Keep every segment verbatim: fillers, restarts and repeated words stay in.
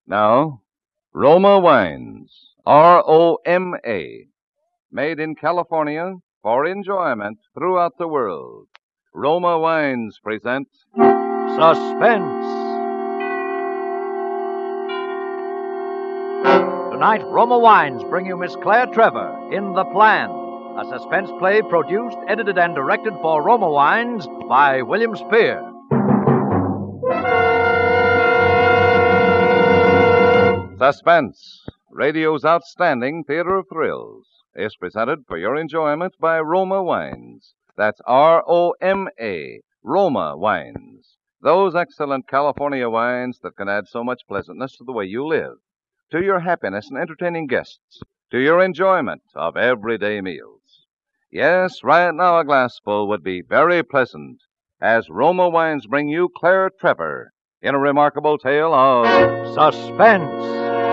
Now, Roma Wines, R O M A, made in California for enjoyment throughout the world. Roma Wines present Suspense. Tonight, Roma Wines bring you Miss Claire Trevor in The Plan, a suspense play produced, edited, and directed for Roma Wines by William Spear. Suspense, radio's outstanding theater of thrills, is presented for your enjoyment by Roma Wines. That's R O M A, Roma Wines. Those excellent California wines that can add so much pleasantness to the way you live, to your happiness in entertaining guests, to your enjoyment of everyday meals. Yes, right now a glassful would be very pleasant, as Roma Wines bring you Claire Trevor in a remarkable tale of Suspense.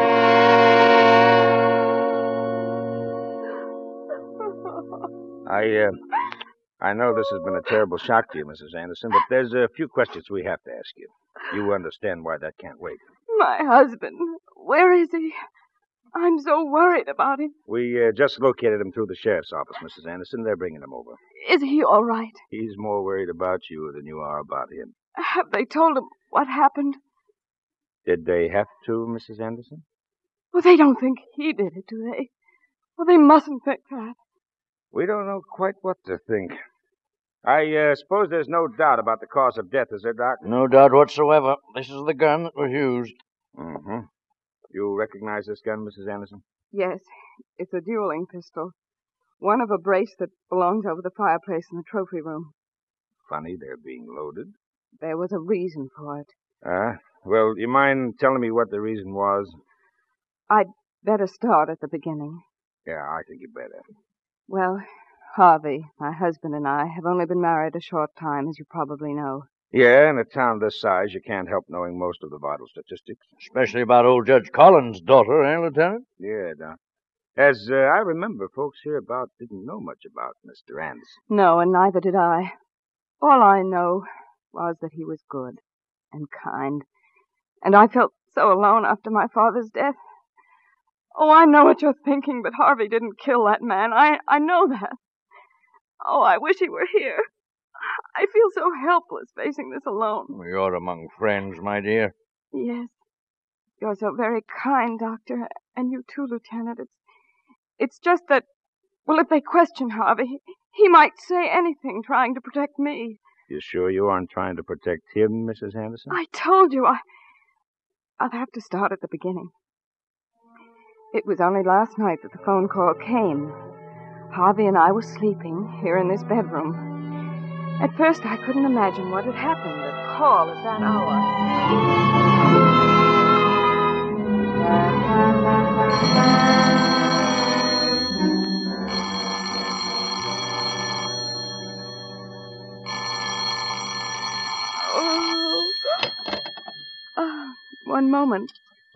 I, uh, I know this has been a terrible shock to you, Missus Anderson, but there's a few questions we have to ask you. You understand why that can't wait. My husband. Where is he? I'm so worried about him. We uh, just located him through the sheriff's office, Missus Anderson. They're bringing him over. Is he all right? He's more worried about you than you are about him. Have they told him what happened? Did they have to, Missus Anderson? Well, they don't think he did it, do they? Well, they mustn't think that. We don't know quite what to think. I uh, suppose there's no doubt about the cause of death, is there, Doc? No doubt whatsoever. This is the gun that was used. Mm-hmm. You recognize this gun, Missus Anderson? Yes, it's a dueling pistol. One of a brace that belongs over the fireplace in the trophy room. Funny they're being loaded. There was a reason for it. Ah, uh, well, you mind telling me what the reason was? I'd better start at the beginning. Yeah, I think you better. Well, Harvey, my husband, and I have only been married a short time, as you probably know. Yeah, in a town this size, you can't help knowing most of the vital statistics. Especially about old Judge Collins' daughter, eh, Lieutenant? Yeah, Doc. As uh, I remember, folks hereabout didn't know much about Mister Anderson. No, and neither did I. All I know was that he was good and kind. And I felt so alone after my father's death. Oh, I know what you're thinking, but Harvey didn't kill that man. I, I know that. Oh, I wish he were here. I feel so helpless facing this alone. You're among friends, my dear. Yes. You're so very kind, Doctor. And you too, Lieutenant. It's, it's just that, well, if they question Harvey, he, he might say anything trying to protect me. You sure you aren't trying to protect him, Missus Anderson? I told you, I... I'll have to start at the beginning. It was only last night that the phone call came. Harvey and I were sleeping here in this bedroom. At first, I couldn't imagine what had happened. A call at that hour. Oh. Oh, one moment.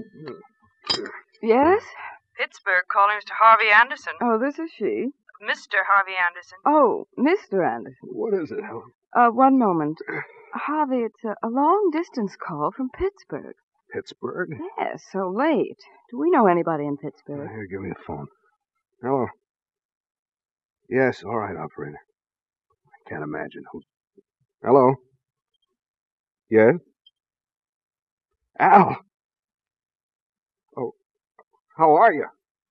Yes? Pittsburgh calling Mister Harvey Anderson. Oh, this is she. Mister Harvey Anderson. Oh, Mister Anderson. What is it, Helen? Uh, one moment. Harvey, it's a, a long-distance call from Pittsburgh. Pittsburgh? Yes, so late. Do we know anybody in Pittsburgh? Here, give me the phone. Hello? Yes, all right, operator. I can't imagine who... Hello? Yes? Al! Oh, how are you?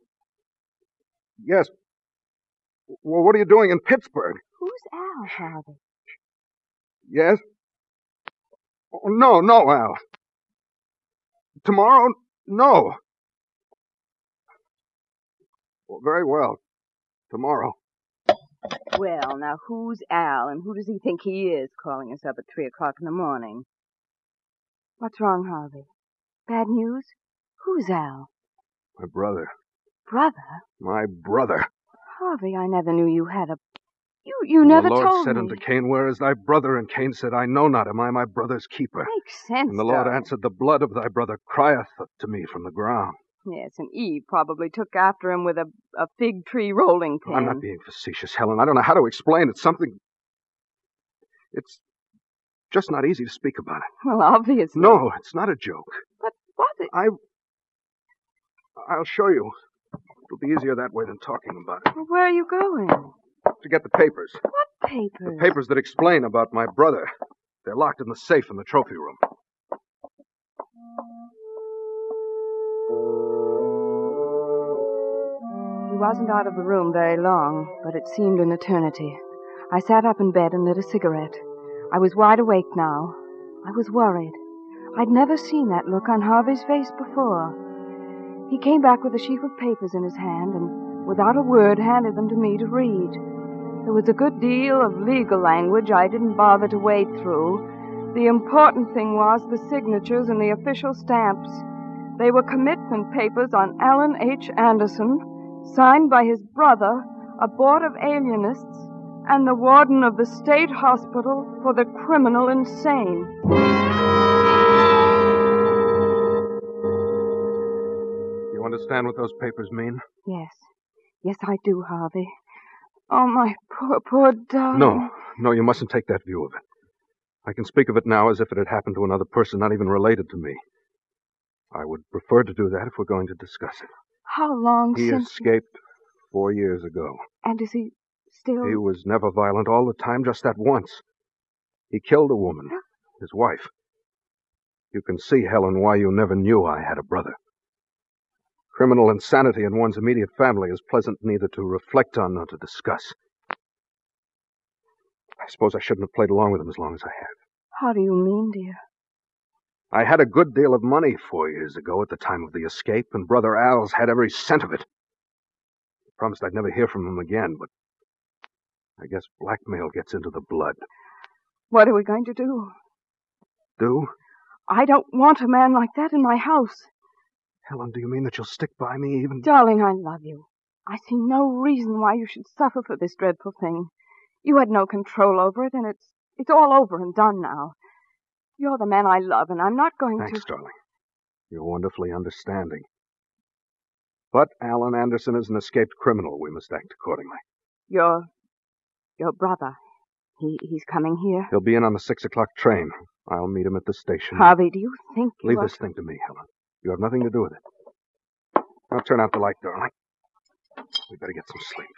Yes. Well, what are you doing in Pittsburgh? Who's Al, Harvey? Yes? Oh, no, no, Al. Tomorrow? No. Well, very well. Tomorrow. Well, now, who's Al, and who does he think he is calling us up at three o'clock in the morning? What's wrong, Harvey? Bad news? Who's Al? My brother. Brother? My brother. Harvey, I never knew you had a... You you and never told me. told The Lord said me. unto Cain, Where is thy brother? And Cain said, I know not, am I my brother's keeper? Makes sense, And the Lord darling. answered, The blood of thy brother crieth to me from the ground. Yes, and Eve probably took after him with a, a fig tree rolling pin. I'm not being facetious, Helen. I don't know how to explain. It's something... It's just not easy to speak about it. Well, obviously. No, it's not a joke. But what? It... I I'll show you. It'll be easier that way than talking about it. Well, where are you going? To get the papers. What papers? The papers that explain about my brother. They're locked in the safe in the trophy room. He wasn't out of the room very long, but it seemed an eternity. I sat up in bed and lit a cigarette. I was wide awake now. I was worried. I'd never seen that look on Harvey's face before. He came back with a sheaf of papers in his hand and, without a word, handed them to me to read. There was a good deal of legal language I didn't bother to wade through. The important thing was the signatures and the official stamps. They were commitment papers on Alan H. Anderson, signed by his brother, a board of alienists, and the warden of the state hospital for the criminal insane. You understand what those papers mean? Yes. Yes, I do, Harvey. Oh, my poor, poor darling. No, no, you mustn't take that view of it. I can speak of it now as if it had happened to another person not even related to me. I would prefer to do that if we're going to discuss it. How long he since... He escaped four years ago. And is he still... He was never violent all the time, just that once. He killed a woman, his wife. You can see, Helen, why you never knew I had a brother. Criminal insanity in one's immediate family is pleasant neither to reflect on nor to discuss. I suppose I shouldn't have played along with him as long as I have. How do you mean, dear? I had a good deal of money four years ago at the time of the escape, and Brother Al's had every cent of it. He promised I'd never hear from him again, but I guess blackmail gets into the blood. What are we going to do? Do? I don't want a man like that in my house. Helen, do you mean that you'll stick by me even... Darling, I love you. I see no reason why you should suffer for this dreadful thing. You had no control over it, and it's it's all over and done now. You're the man I love, and I'm not going Thanks, to... Thanks, darling. You're wonderfully understanding. But Alan Anderson is an escaped criminal. We must act accordingly. Your... your brother. He He's coming here? He'll be in on the six o'clock train. I'll meet him at the station. Harvey, do you think you Leave are... this thing to me, Helen. You have nothing to do with it. Now turn out the light, darling. We better get some sleep.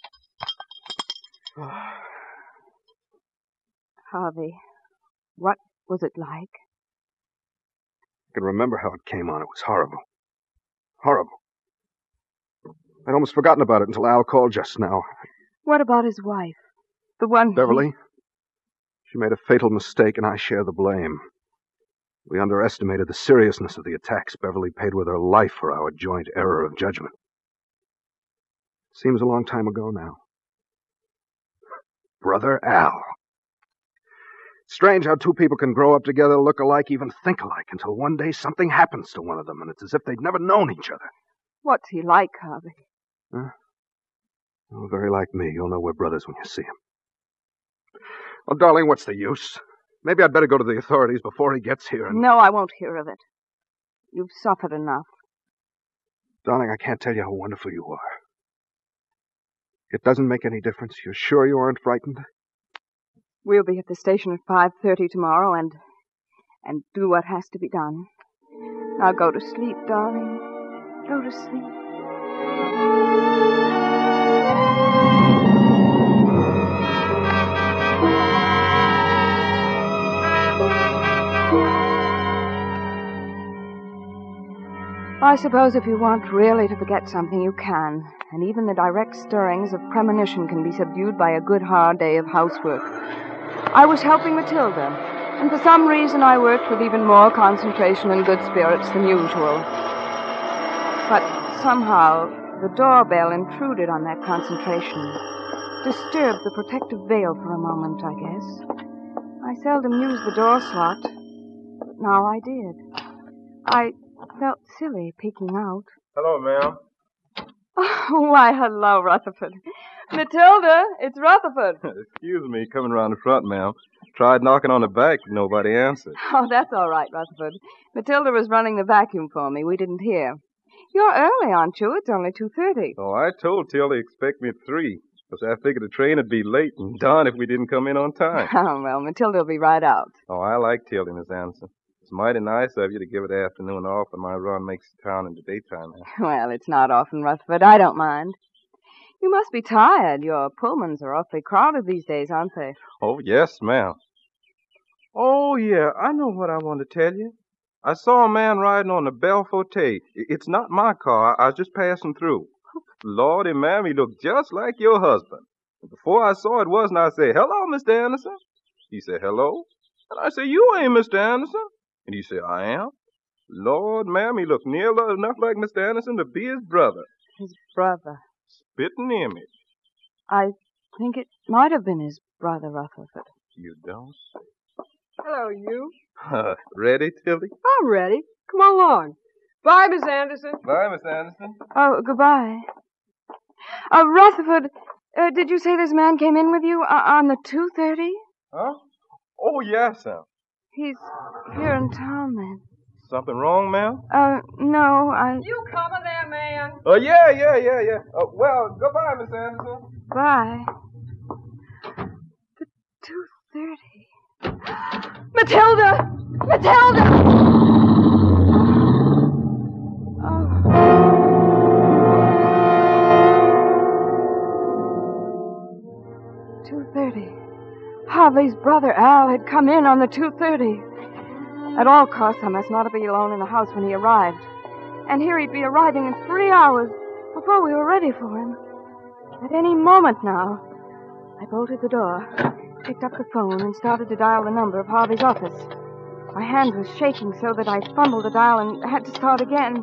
Harvey, what was it like? I can remember how it came on. It was horrible. Horrible. I'd almost forgotten about it until Al called just now. What about his wife? The one... Beverly? He... She made a fatal mistake, and I share the blame. We underestimated the seriousness of the attacks. Beverly paid with her life for our joint error of judgment. Seems a long time ago now. Brother Al. Strange how two people can grow up together, look alike, even think alike, until one day something happens to one of them, and it's as if they'd never known each other. What's he like, Harvey? Huh? Oh, very like me. You'll know we're brothers when you see him. Oh, darling, what's the use? Maybe I'd better go to the authorities before he gets here and... No, I won't hear of it. You've suffered enough. Darling, I can't tell you how wonderful you are. It doesn't make any difference. You're sure you aren't frightened? We'll be at the station at five thirty tomorrow and... and do what has to be done. Now go to sleep, darling. Go to sleep. I suppose if you want really to forget something, you can. And even the direct stirrings of premonition can be subdued by a good hard day of housework. I was helping Matilda, and for some reason I worked with even more concentration and good spirits than usual. But somehow the doorbell intruded on that concentration, disturbed the protective veil for a moment, I guess. I seldom use the door slot, but now I did. I felt silly peeking out. Hello, ma'am. Oh, why, hello, Rutherford. Matilda, it's Rutherford. Excuse me, coming around the front, ma'am. Tried knocking on the back, but nobody answered. Oh, that's all right, Rutherford. Matilda was running the vacuum for me. We didn't hear. You're early, aren't you? It's only two thirty. Oh, I told Tilly to expect me at three, because I figured the train would be late and darn if we didn't come in on time. Oh, well, Matilda will be right out. Oh, I like Tilly, Miss Anderson. It's mighty nice of you to give it the afternoon off when my run makes the town in the daytime. Well, it's not often, Rutherford. I don't mind. You must be tired. Your Pullmans are awfully crowded these days, aren't they? Oh, yes, ma'am. Oh, yeah, I know what I want to tell you. I saw a man riding on the Belforte. It's not my car. I was just passing through. Lordy, ma'am, he looked just like your husband. And before I saw it wasn't, I said, hello, Mister Anderson. He said, hello. And I said, you ain't Mister Anderson. And he said, I am. Lord, ma'am, he looked near enough like Mister Anderson to be his brother. His brother. Spitting image. I think it might have been his brother, Rutherford. You don't say. Hello, you. Uh, ready, Tilly? I'm ready. Come along. Bye, Miss Anderson. Bye, Miss Anderson. Oh, goodbye. Uh, Rutherford, uh, did you say this man came in with you uh, on the two thirty? Huh? Oh, yes, Sam. He's here in town, then. Something wrong, ma'am? Uh, no, I... You coming there, man? Oh, yeah, yeah, yeah, yeah. Uh, well, goodbye, Miss Anderson. Bye. The two thirty. Matilda! Matilda! Oh. two thirty. Harvey's brother, Al, had come in on the two thirty. At all costs, I must not be alone in the house when he arrived. And here he'd be arriving in three hours before we were ready for him. At any moment now. I bolted the door, picked up the phone, and started to dial the number of Harvey's office. My hand was shaking so that I fumbled the dial and had to start again.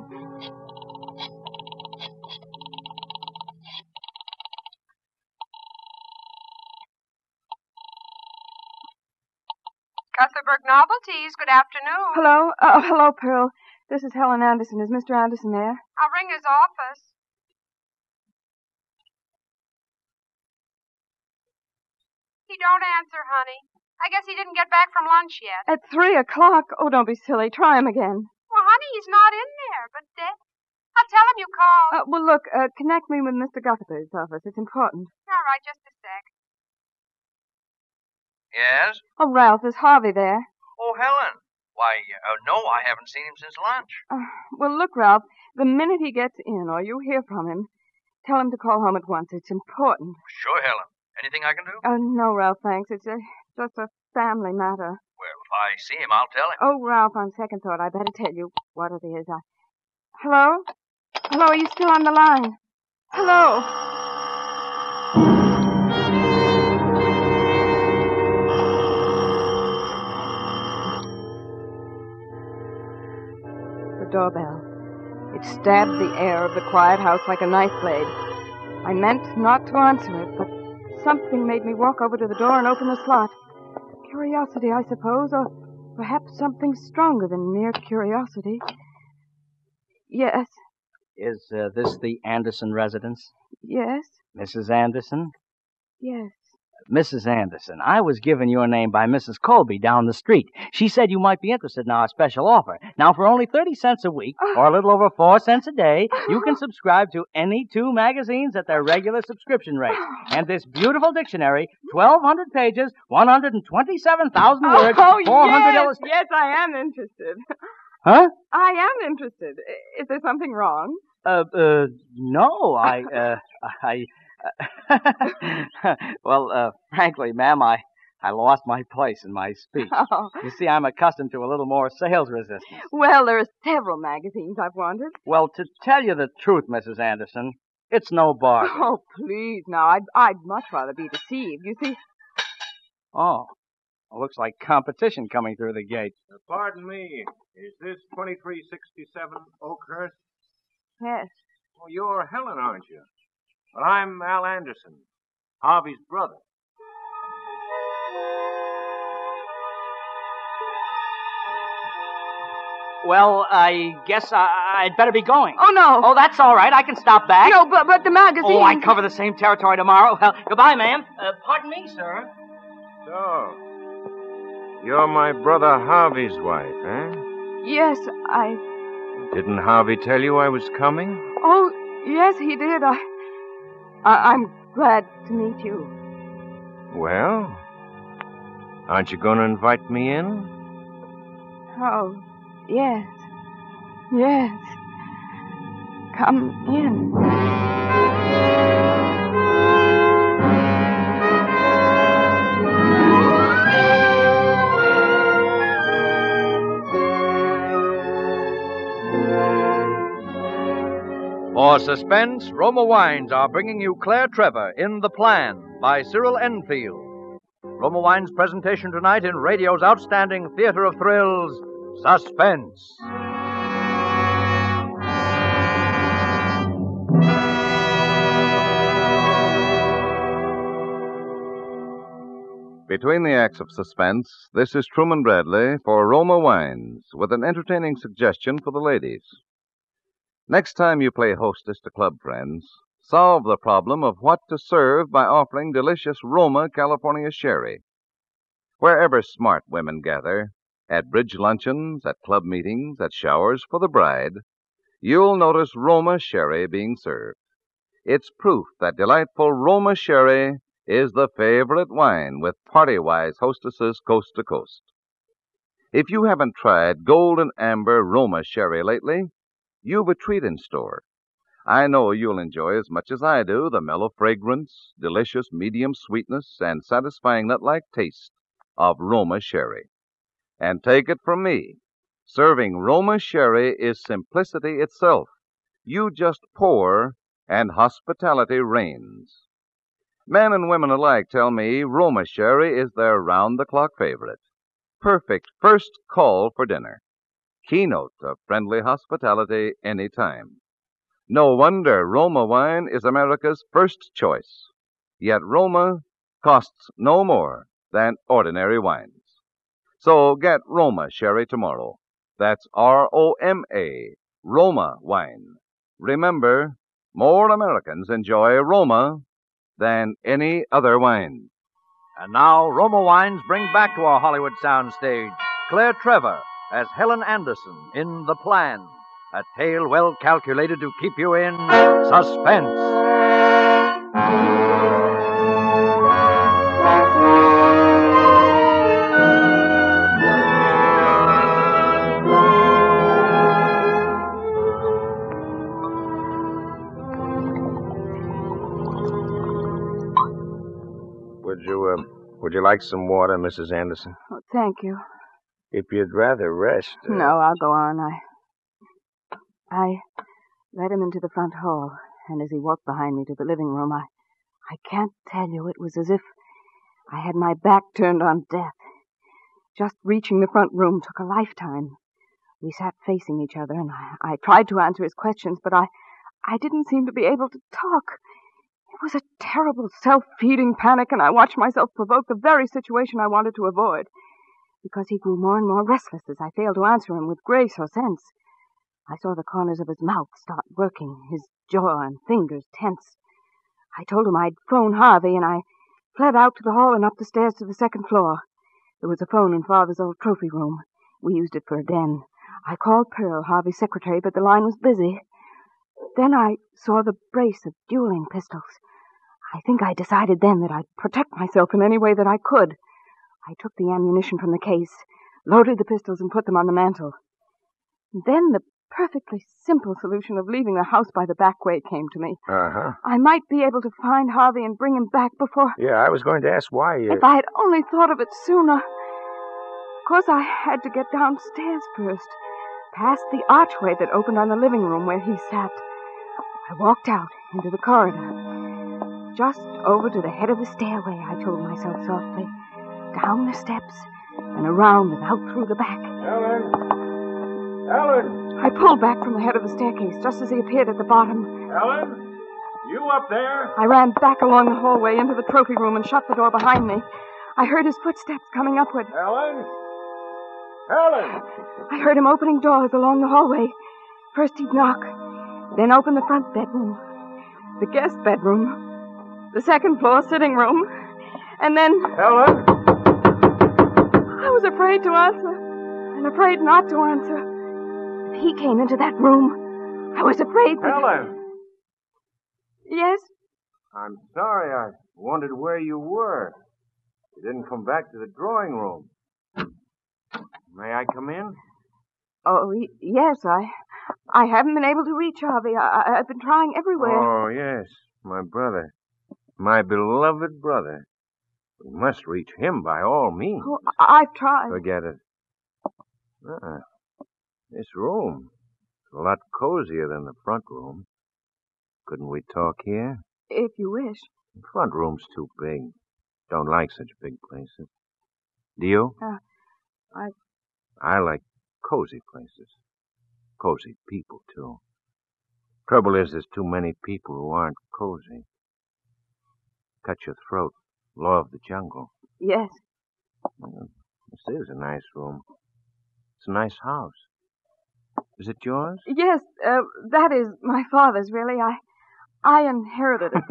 Cuthberg Novelties, good afternoon. Hello? Uh, hello, Pearl. This is Helen Anderson. Is Mister Anderson there? I'll ring his office. He don't answer, honey. I guess he didn't get back from lunch yet. At three o'clock? Oh, don't be silly. Try him again. Well, honey, he's not in there, but uh, I'll tell him you called. Uh, well, look, uh, connect me with Mister Guthberg's office. It's important. All right, just a sec. Yes? Oh, Ralph, is Harvey there? Oh, Helen. Why, uh, no, I haven't seen him since lunch. Uh, well, look, Ralph, the minute he gets in or you hear from him, tell him to call home at once. It's important. Sure, Helen. Anything I can do? Uh, no, Ralph, thanks. It's a, just a family matter. Well, if I see him, I'll tell him. Oh, Ralph, on second thought, I better tell you what it is. I... Hello? Hello, are you still on the line? Hello? The doorbell. It stabbed the air of the quiet house like a knife blade. I meant not to answer it, but something made me walk over to the door and open the slot. Curiosity, I suppose, or perhaps something stronger than mere curiosity. Yes, Is uh, this the Anderson residence? yes, Missus Anderson? yes. Missus Anderson, I was given your name by Missus Colby down the street. She said you might be interested in our special offer. Now, for only thirty cents a week, or a little over four cents a day, you can subscribe to any two magazines at their regular subscription rate. And this beautiful dictionary, twelve hundred pages, one hundred twenty-seven thousand words, Oh, four hundred yes, illustrations. yes, I am interested. Huh? I am interested. I- Is there something wrong? Uh, uh, no, I, uh, I, uh, well, uh, frankly, ma'am, I, I lost my place in my speech. Oh. You see, I'm accustomed to a little more sales resistance. Well, there are several magazines I've wanted. Well, to tell you the truth, Missus Anderson, it's no bargain. Oh, please, now, I'd, I'd much rather be deceived. You see, Oh, it looks like competition coming through the gate. Uh, pardon me. Is this twenty-three sixty-seven Oakhurst? yes. Oh, you're Helen, aren't you? Well, I'm Al Anderson, Harvey's brother. Well, I guess I, I'd better be going. Oh, no. Oh, that's all right. I can stop back. No, but, but the magazine... Oh, I cover the same territory tomorrow. Well, goodbye, ma'am. Uh, pardon me, sir. So, you're my brother Harvey's wife, eh? Yes, I... Didn't Harvey tell you I was coming? Oh, yes, he did. I... I I'm glad to meet you. Well, aren't you going to invite me in? Oh, yes. Yes. Come in. For suspense, Roma Wines are bringing you Claire Trevor in The Plan by Cyril Enfield. Roma Wines' presentation tonight in radio's outstanding theater of thrills, Suspense. Between the acts of suspense, this is Truman Bradley for Roma Wines with an entertaining suggestion for the ladies. Next time you play hostess to club friends, solve the problem of what to serve by offering delicious Roma California sherry. Wherever smart women gather, at bridge luncheons, at club meetings, at showers for the bride, you'll notice Roma sherry being served. It's proof that delightful Roma sherry is the favorite wine with party-wise hostesses coast to coast. If you haven't tried Golden Amber Roma sherry lately, you've a treat in store. I know you'll enjoy as much as I do the mellow fragrance, delicious medium sweetness, and satisfying nut-like taste of Roma sherry. And take it from me, serving Roma sherry is simplicity itself. You just pour, and hospitality reigns. Men and women alike tell me Roma sherry is their round-the-clock favorite. Perfect first call for dinner. Keynote of friendly hospitality any time. No wonder Roma wine is America's first choice. Yet Roma costs no more than ordinary wines. So get Roma sherry tomorrow. That's R O M A, Roma wine. Remember, more Americans enjoy Roma than any other wine. And now, Roma Wines bring back to our Hollywood soundstage Claire Trevor as Helen Anderson in The Plan, a tale well calculated to keep you in suspense. Would you, uh, would you like some water, Missus Anderson? Oh, thank you. If you'd rather rest... Uh... No, I'll go on. I... I led him into the front hall, and as he walked behind me to the living room, I... I can't tell you, it was as if I had my back turned on death. Just reaching the front room took a lifetime. We sat facing each other, and I, I tried to answer his questions, but I... I didn't seem to be able to talk. It was a terrible self-feeding panic, and I watched myself provoke the very situation I wanted to avoid. Because he grew more and more restless as I failed to answer him with grace or sense. I saw the corners of his mouth start working, his jaw and fingers tense. I told him I'd phone Harvey, and I fled out to the hall and up the stairs to the second floor. There was a phone in Father's old trophy room. We used it for a den. I called Pearl, Harvey's secretary, but the line was busy. Then I saw the brace of dueling pistols. I think I decided then that I'd protect myself in any way that I could. I took the ammunition from the case, loaded the pistols, and put them on the mantel. Then the perfectly simple solution of leaving the house by the back way came to me. Uh-huh. I might be able to find Harvey and bring him back before... Yeah, I was going to ask why you... If I had only thought of it sooner. Of course, I had to get downstairs first, past the archway that opened on the living room where he sat. I walked out into the corridor. Just over to the head of the stairway, I told myself softly. Down the steps, and around and out through the back. Helen! Helen! I pulled back from the head of the staircase just as he appeared at the bottom. Helen? You up there? I ran back along the hallway into the trophy room and shut the door behind me. I heard his footsteps coming upward. Helen? Helen! I heard him opening doors along the hallway. First he'd knock, then open the front bedroom, the guest bedroom, the second floor sitting room, and then... Helen? I was afraid to answer, and afraid not to answer. If he came into that room, I was afraid that... Helen! Yes? I'm sorry. I wondered where you were. You didn't come back to the drawing room. May I come in? Oh, y- yes, I I haven't been able to reach Harvey. I, I- I've been trying everywhere. Oh, yes, my brother. My beloved brother. We must reach him by all means. Oh, I- I've tried. Forget it. Uh-uh. This room is a lot cozier than the front room. Couldn't we talk here? If you wish. The front room's too big. Don't like such big places. Do you? Uh, I... I like cozy places. Cozy people, too. Trouble is, there's too many people who aren't cozy. Cut your throat. Law of the jungle. Yes. Well, this is a nice room. It's a nice house. Is it yours? Yes, uh, that is my father's, really. I I inherited it.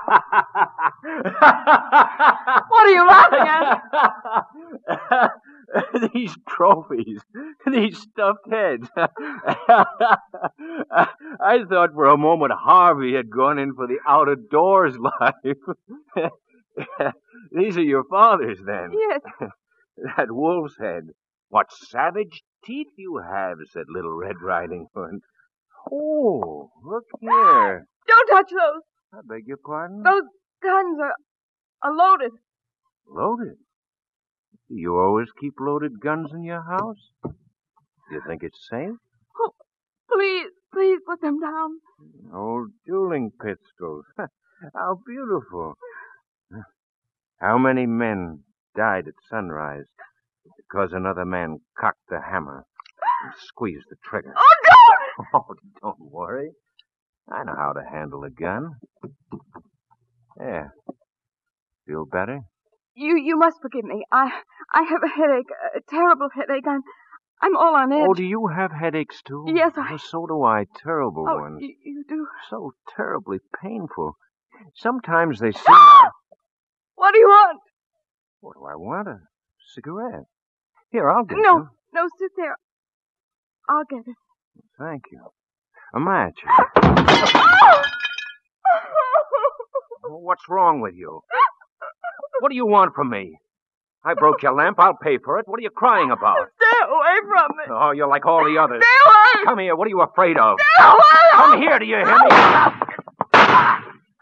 What are you laughing at? These trophies. These stuffed heads. I thought for a moment Harvey had gone in for the out-of-doors life. These are your father's, then? Yes. That wolf's head. What savage teeth you have, said Little Red Riding Hood. Oh, look here. Don't touch those. I beg your pardon? Those guns are, are loaded. Loaded? You always keep loaded guns in your house? Do you think it's safe? Oh, please, please put them down. Old dueling pistols. How beautiful. How many men died at sunrise because another man cocked the hammer and squeezed the trigger? Oh, don't! Oh, don't worry. I know how to handle a gun. There. Feel better? You you must forgive me. I I have a headache, a terrible headache. I'm I'm all on edge. Oh, do you have headaches too? Yes, I. Oh, so do I. Terrible Oh, ones. you, you do. So terribly painful. Sometimes they seem. What do you want? What do I want? A cigarette. Here, I'll get No, you. no, sit there. I'll get it. Thank you. A match. What's wrong with you? What do you want from me? I broke your lamp. I'll pay for it. What are you crying about? Stay away from me. Oh, you're like all the others. Stay away. Come here. What are you afraid of? Stay away. Come here. Do you hear me?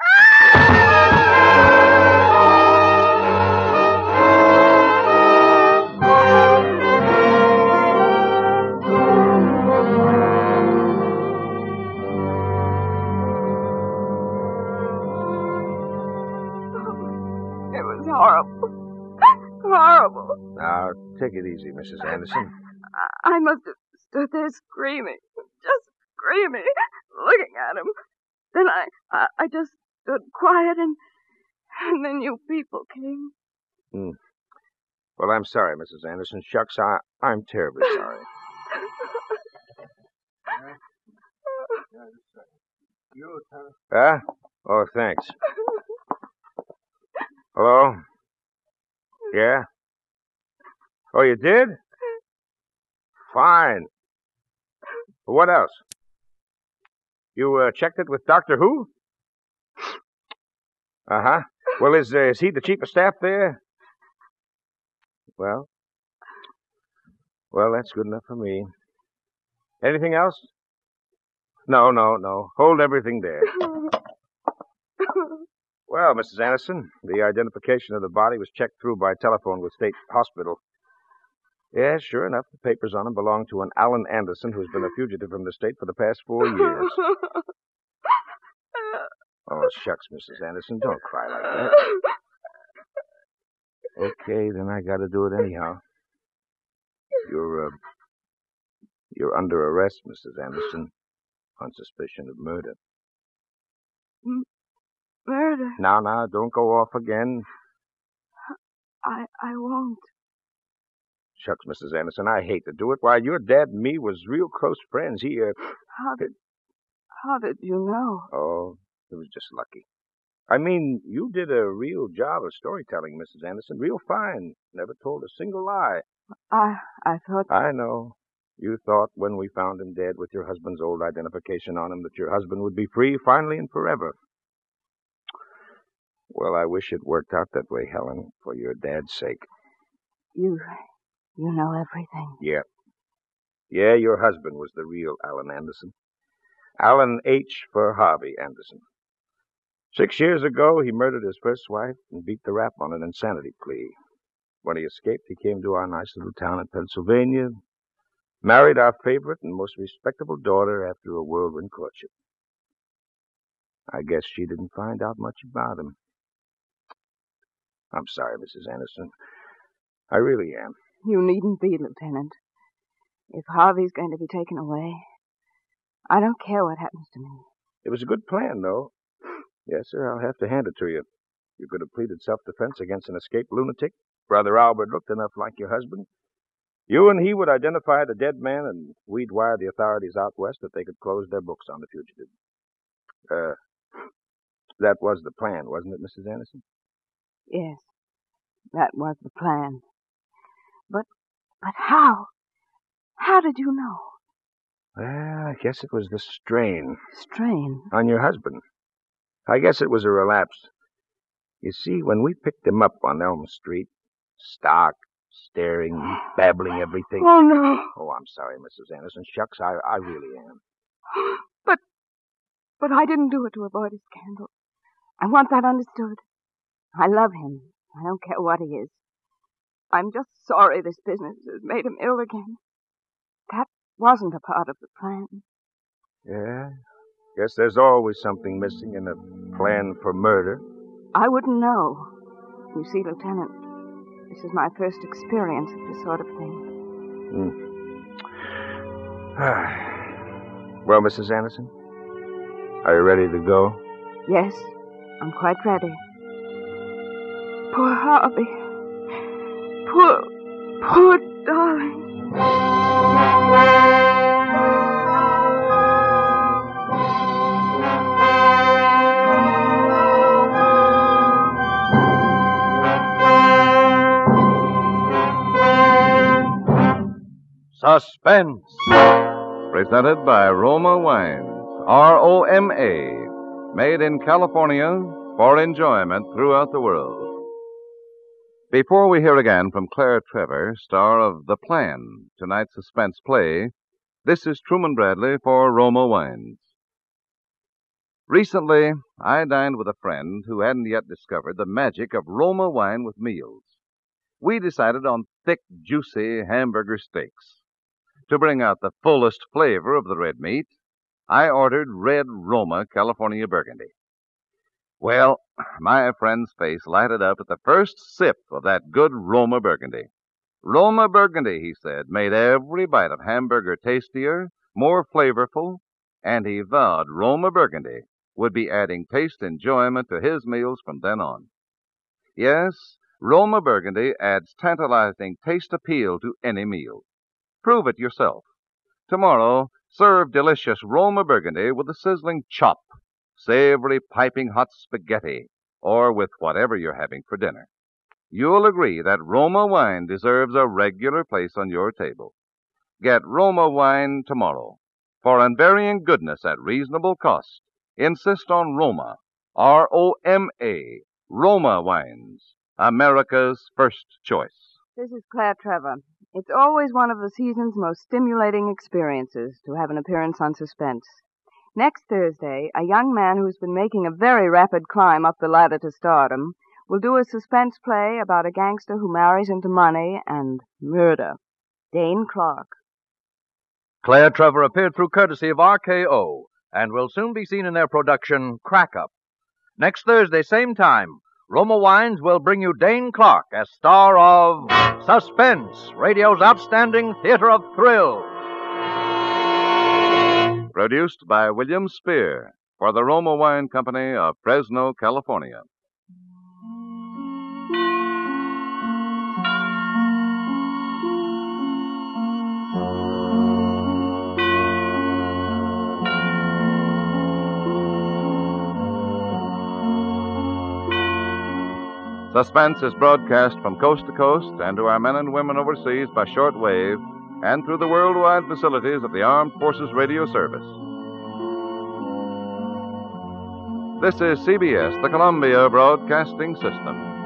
It was horrible. Horrible. Now, take it easy, Missus Anderson. I, I must have stood there screaming. Just screaming. Looking at him. Then I, I, I just stood quiet and, and then you people came. Hmm. Well, I'm sorry, Missus Anderson. Shucks, I, I'm terribly sorry. Huh? Oh, thanks. Hello? Yeah? Oh, you did? Fine. What else? You uh, checked it with Doctor Who? Uh-huh. Well, is, uh, is he the chief of staff there? Well, well, that's good enough for me. Anything else? No, no, no. Hold everything there. Well, Missus Anderson, the identification of the body was checked through by telephone with State Hospital. Yes, sure enough, the papers on him belong to an Alan Anderson who's been a fugitive from the state for the past four years. Oh, shucks, Missus Anderson, don't cry like that. Okay, then I gotta do it anyhow. You're, uh, you're under arrest, Missus Anderson, on suspicion of murder. M- murder? Now, now, don't go off again. I, I won't. Shucks, Missus Anderson, I hate to do it. Why, your dad and me was real close friends. He, uh... How did, how did you know? Oh, it was just lucky. I mean, you did a real job of storytelling, Missus Anderson. Real fine. Never told a single lie. I, I thought... I know. You thought when we found him dead with your husband's old identification on him that your husband would be free finally and forever. Well, I wish it worked out that way, Helen, for your dad's sake. You... you know everything. Yeah. Yeah, your husband was the real Alan Anderson. Alan H. for Harvey Anderson. Six years ago, he murdered his first wife and beat the rap on an insanity plea. When he escaped, he came to our nice little town in Pennsylvania, married our favorite and most respectable daughter after a whirlwind courtship. I guess she didn't find out much about him. I'm sorry, Missus Anderson. I really am. You needn't be, Lieutenant. If Harvey's going to be taken away, I don't care what happens to me. It was a good plan, though. Yes, sir, I'll have to hand it to you. You could have pleaded self-defense against an escaped lunatic. Brother Albert looked enough like your husband. You and he would identify the dead man, and we'd wire the authorities out west that they could close their books on the fugitive. Uh, that was the plan, wasn't it, Missus Anderson? Yes, that was the plan. But, but how? How did you know? Well, I guess it was the strain. Strain? On your husband. I guess it was a relapse. You see, when we picked him up on Elm Street, stark, staring, babbling everything. Oh, no. Oh, I'm sorry, Missus Anderson. Shucks, I, I really am. But, but I didn't do it to avoid a scandal. I want that understood. I love him. I don't care what he is. I'm just sorry this business has made him ill again. That wasn't a part of the plan. Yeah? Guess there's always something missing in a plan for murder. I wouldn't know. You see, Lieutenant, this is my first experience of this sort of thing. Hmm. Well, Missus Anderson, are you ready to go? Yes, I'm quite ready. Poor Harvey. Poor, poor darling. Suspense. Presented by Roma Wines, R O M A, made in California for enjoyment throughout the world. Before we hear again from Claire Trevor, star of The Plan, tonight's suspense play, this is Truman Bradley for Roma Wines. Recently, I dined with a friend who hadn't yet discovered the magic of Roma wine with meals. We decided on thick, juicy hamburger steaks. To bring out the fullest flavor of the red meat, I ordered red Roma California Burgundy. Well, my friend's face lighted up at the first sip of that good Roma Burgundy. Roma Burgundy, he said, made every bite of hamburger tastier, more flavorful, and he vowed Roma Burgundy would be adding taste enjoyment to his meals from then on. Yes, Roma Burgundy adds tantalizing taste appeal to any meal. Prove it yourself. Tomorrow, serve delicious Roma Burgundy with a sizzling chop, savory piping hot spaghetti, or with whatever you're having for dinner. You'll agree that Roma wine deserves a regular place on your table. Get Roma wine tomorrow. For unvarying goodness at reasonable cost, insist on Roma, R O M A, Roma Wines, America's first choice. This is Claire Trevor. It's always one of the season's most stimulating experiences to have an appearance on Suspense. Next Thursday, a young man who's been making a very rapid climb up the ladder to stardom will do a suspense play about a gangster who marries into money and murder. Dane Clark. Claire Trevor appeared through courtesy of R K O and will soon be seen in their production, Crack Up. Next Thursday, same time, Roma Wines will bring you Dane Clark as star of Suspense, radio's outstanding theater of thrills. Produced by William Spear for the Roma Wine Company of Fresno, California. Suspense is broadcast from coast to coast and to our men and women overseas by shortwave and through the worldwide facilities of the Armed Forces Radio Service. This is C B S, the Columbia Broadcasting System.